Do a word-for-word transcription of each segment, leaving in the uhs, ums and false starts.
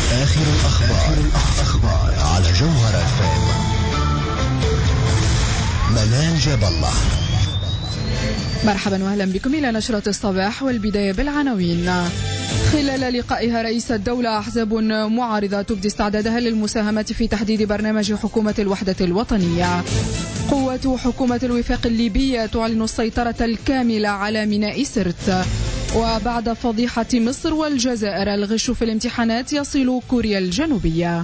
آخر الأخبار, الأخبار على جوهر اف ام. منال جاب الله. مرحبا واهلا بكم إلى نشرة الصباح، والبداية بالعناوين. خلال لقائها رئيس الدولة، أحزاب معارضة تبدي استعدادها للمساهمة في تحديد برنامج حكومة الوحدة الوطنية. قوة حكومة الوفاق الليبية تعلن السيطرة الكاملة على ميناء سرت. وبعد فضيحة مصر والجزائر، الغش في الامتحانات يصل كوريا الجنوبية.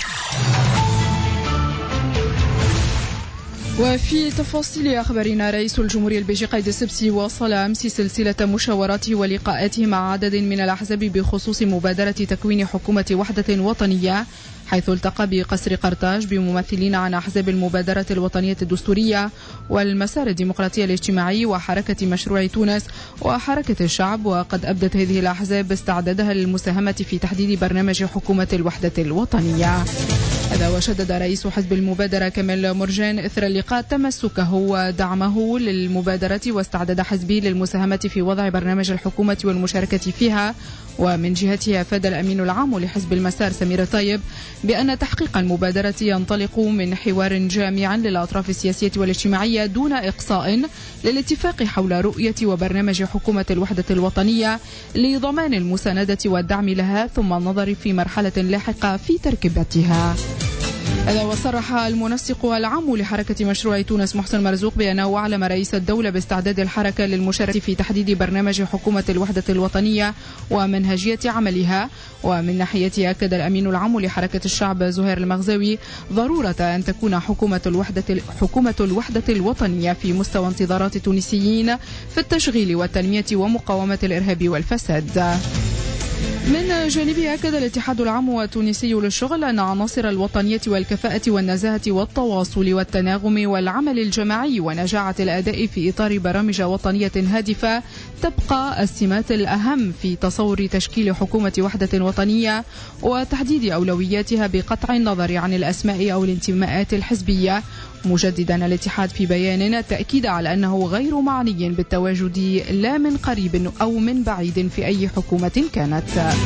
وفي تفاصيل أخبارنا، رئيس الجمهورية البيجي قايد السبسي واصل أمس سلسلة مشاوراته ولقاءاته مع عدد من الأحزاب بخصوص مبادرة تكوين حكومة وحدة وطنية، حيث التقى بقصر قرطاج بممثلين عن أحزاب المبادرة الوطنية الدستورية والمسار الديمقراطي الاجتماعي وحركة مشروع تونس وحركة الشعب. وقد أبدت هذه الأحزاب استعدادها للمساهمة في تحديد برنامج حكومة الوحدة الوطنية. هذا وشدد رئيس حزب المبادرة كمال مرجان إثر اللقاء تمسكه ودعمه للمبادرة واستعداد حزبه للمساهمة في وضع برنامج الحكومة والمشاركة فيها. ومن جهته أفاد الأمين العام لحزب المسار سمير طيب بأن تحقيق المبادرة ينطلق من حوار جامع للأطراف السياسية والاجتماعية دون إقصاء للاتفاق حول رؤية وبرنامج حكومة الوحدة الوطنية لضمان المساندة والدعم لها، ثم النظر في مرحلة لاحقة في تركيبتها. هذا وصرح المنسق العام لحركة مشروع تونس محسن مرزوق بأنه أعلم رئيس الدولة باستعداد الحركة للمشاركة في تحديد برنامج حكومة الوحدة الوطنية ومنهجية عملها. ومن ناحيته أكد الأمين العام لحركة الشعب زهير المغزاوي ضرورة أن تكون حكومة الوحدة حكومة الوحدة الوطنية في مستوى انتظارات التونسيين في التشغيل والتنمية ومقاومة الإرهاب والفساد. من جانبه أكد الاتحاد العام والتونسي للشغل أن عناصر الوطنية والكفاءة والنزاهة والتواصل والتناغم والعمل الجماعي ونجاعة الأداء في إطار برامج وطنية هادفة تبقى السمات الأهم في تصور تشكيل حكومة وحدة وطنية وتحديد أولوياتها بقطع النظر عن الأسماء أو الانتماءات الحزبية، مجددا الاتحاد في بيان التأكيد على أنه غير معني بالتواجد لا من قريب أو من بعيد في أي حكومة كانت.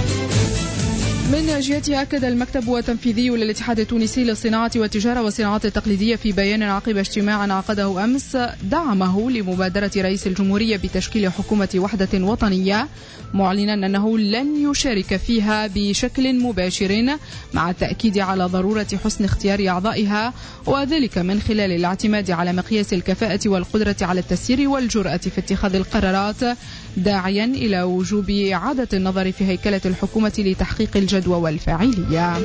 من جهته أكد المكتب التنفيذي للاتحاد التونسي للصناعة والتجارة والصناعات التقليدية في بيان عقب اجتماع عقده أمس دعمه لمبادرة رئيس الجمهورية بتشكيل حكومة وحدة وطنية، معلنا أنه لن يشارك فيها بشكل مباشر، مع التأكيد على ضرورة حسن اختيار أعضائها، وذلك من خلال الاعتماد على مقياس الكفاءة والقدرة على التسيير والجرأة في اتخاذ القرارات، داعيا إلى وجوب إعادة النظر في هيكلة الحكومة لتحقيق الجدوى والفاعلية.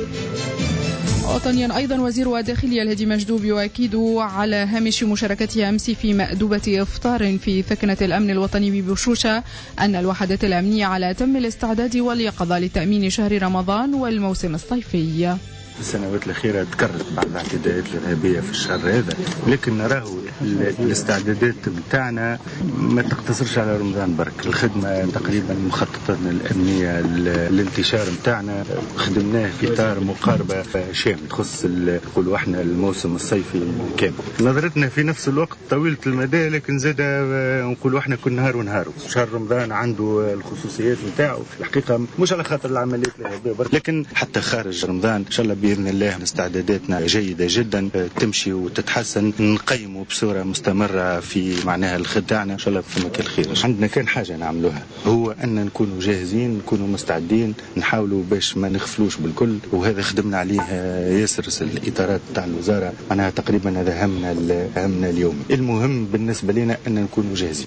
وطنيا أيضا، وزير الداخلية الهادي مجدوب يؤكد على هامش مشاركته أمس في مأدوبة إفطار في ثكنة الأمن الوطني ببشوشة أن الوحدات الأمنية على أتم الاستعداد واليقظة لتأمين شهر رمضان والموسم الصيفي. السنوات الأخيرة تكررت بعض الاعتداءات الإرهابية في الشهر هذا، لكن نراه الاستعدادات متاعنا ما تقتصرش على رمضان برك. الخدمة تقريبا مخططاتنا الأمنية الانتشار متاعنا خدمناه في إطار مقاربة شامل تخص نقولوا احنا الموسم الصيفي كامل. نظرتنا في نفس الوقت طويلة المدى، لكن زاد نقولوا احنا كل نهار ونهار. شهر رمضان عنده الخصوصيات متاعه الحقيقة، مش على خاطر العمليات الإرهابية برك، لكن حتى خارج رمضان إن شاء الله بإذن الله استعداداتنا جيدة جدا تمشي وتتحسن، نقيموا بصورة مستمرة في معناها الخداعنا إن شاء الله في مكان الخير. عندنا كان حاجة نعملوها هو أن نكونوا جاهزين، نكونوا مستعدين، نحاولوا باش ما نغفلوش بالكل، وهذا خدمنا عليه ياسر الإطارات تاع الوزارة، معناها تقريبا هذا همنا همنا اليوم. المهم بالنسبة لنا أن نكونوا جاهزين.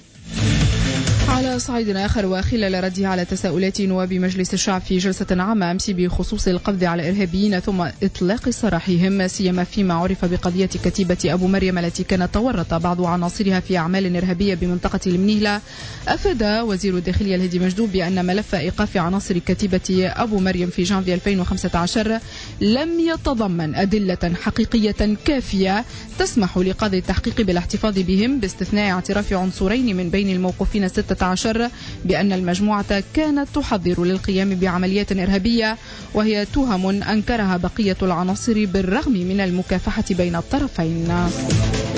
على صعيد آخر، وخلال رده على تساؤلات نواب مجلس الشعب في جلسة عامة أمس بخصوص القبض على إرهابيين ثم إطلاق سراحهم، سيما فيما عرف بقضية كتيبة أبو مريم التي كانت تورط بعض عناصرها في أعمال إرهابية بمنطقة المنيلة، أفاد وزير الداخلية الهادي مجدوب بأن ملف إيقاف عناصر كتيبة أبو مريم في جانفي ألفين وخمسة عشر لم يتضمن أدلة حقيقية كافية تسمح لقاضي التحقيق بالاحتفاظ بهم، باستثناء اعتراف عنصرين من بين الموقوفين الستة عشر بأن المجموعة كانت تحضر للقيام بعمليات إرهابية، وهي تهم أنكرها بقية العناصر بالرغم من المكافحة بين الطرفين.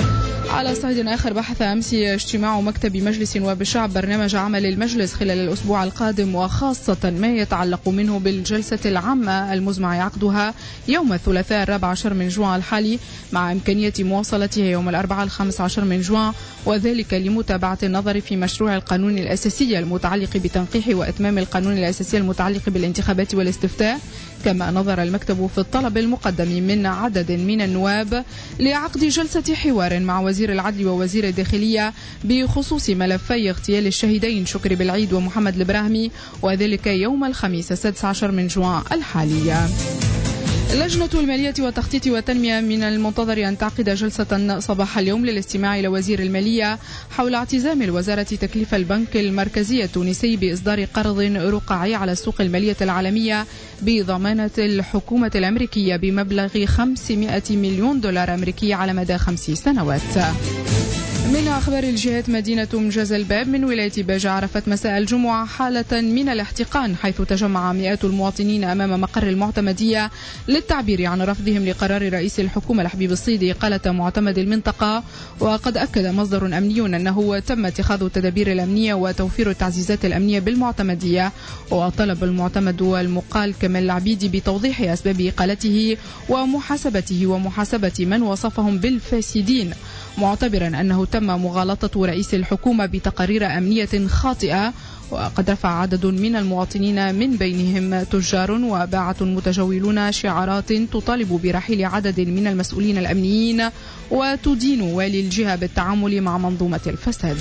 على صعيد آخر، بحث أمس اجتماع مكتب مجلس نواب الشعب برنامج عمل المجلس خلال الأسبوع القادم، وخاصة ما يتعلق منه بالجلسة العامة المزمع عقدها يوم الثلاثاء الرابع عشر من جوان الحالي، مع إمكانية مواصلتها يوم الأربعاء الخامس عشر من جوان، وذلك لمتابعة النظر في مشروع القانون الأساسي المتعلق بتنقيح وإتمام القانون الأساسي المتعلق بالانتخابات والاستفتاء. كما نظر المكتب في الطلب المقدم من عدد من النواب لعقد جلسة حوار مع وزير العدل ووزير الداخلية بخصوص ملفي اغتيال الشهيدين شكري بالعيد ومحمد البراهمي، وذلك يوم الخميس السادس عشر من جوان الحالي. لجنة المالية والتخطيط والتنمية من المنتظر أن تعقد جلسة صباح اليوم للاستماع إلى وزير المالية حول اعتزام الوزارة تكليف البنك المركزي التونسي بإصدار قرض رقعي على السوق المالية العالمية بضمانة الحكومة الأمريكية بمبلغ خمسمائة مليون دولار أمريكي على مدى خمس سنوات. من أخبار الجهات، مدينة مجاز الباب من ولاية باجة عرفت مساء الجمعة حالة من الاحتقان، حيث تجمع مئات المواطنين أمام مقر المعتمدية للتعبير عن رفضهم لقرار رئيس الحكومة الحبيب الصيدي قالة معتمد المنطقة. وقد أكد مصدر أمني أنه تم اتخاذ التدابير الأمنية وتوفير التعزيزات الأمنية بالمعتمدية. وطلب المعتمد والمقال كمال العبيدي بتوضيح أسباب إقالته ومحاسبته ومحاسبة من وصفهم بالفاسدين، معتبرا أنه تم مغالطة رئيس الحكومة بتقارير أمنية خاطئة. وقد رفع عدد من المواطنين من بينهم تجار وباعة متجولون شعارات تطالب برحيل عدد من المسؤولين الأمنيين وتدين والي الجهة بالتعامل مع منظومة الفساد.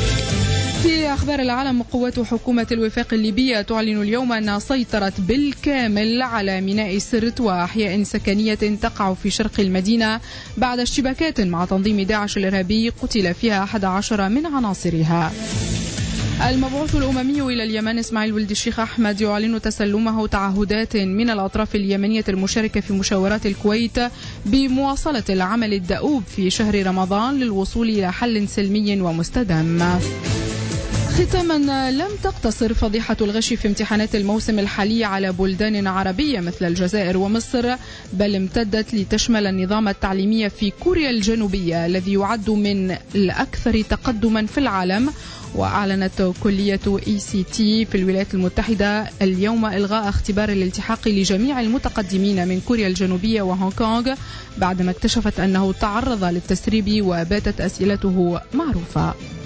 في أخبار العالم، قوات حكومة الوفاق الليبية تعلن اليوم أنها سيطرت بالكامل على ميناء سرت وأحياء سكنية تقع في شرق المدينة بعد اشتباكات مع تنظيم داعش الإرهابي قتل فيها أحد عشر من عناصرها. المبعوث الأممي إلى اليمن إسماعيل ولد الشيخ أحمد يعلن تسلمه تعهدات من الأطراف اليمنية المشاركة في مشاورات الكويت بمواصلة العمل الدؤوب في شهر رمضان للوصول إلى حل سلمي ومستدام. ختاما، لم تقتصر فضيحة الغش في امتحانات الموسم الحالي على بلدان عربية مثل الجزائر ومصر، بل امتدت لتشمل النظام التعليمي في كوريا الجنوبية الذي يعد من الأكثر تقدما في العالم. وأعلنت كلية إي سي تي في الولايات المتحدة اليوم إلغاء اختبار الالتحاق لجميع المتقدمين من كوريا الجنوبية وهونغ كونغ بعدما اكتشفت أنه تعرض للتسريب وباتت أسئلته معروفة.